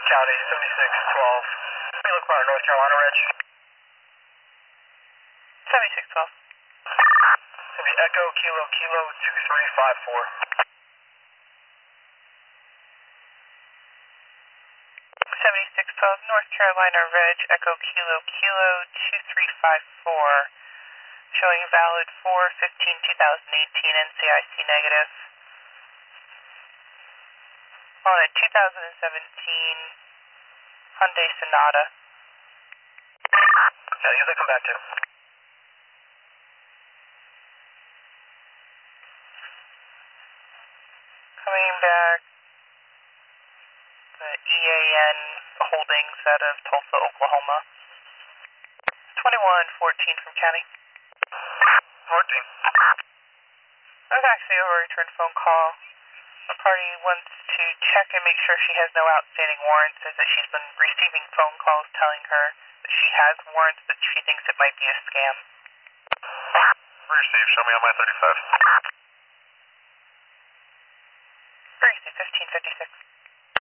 County 7612. We look for North Carolina Ridge. 7612. It's going to be Echo Kilo Kilo 2354. 7612 North Carolina Ridge, Echo Kilo Kilo 2354. Showing valid 4/15/2018 NCIC negative. On a 2017 Hyundai Sonata. Yeah, you can come back to. Coming back, the EAN Holdings out of Tulsa, Oklahoma. 2114 from County. 14. That's actually a return phone call. The party wants to check and make sure she has no outstanding warrants, says that she's been receiving phone calls telling her that she has warrants, but she thinks it might be a scam. Receive, show me on my 35. Receive 1556.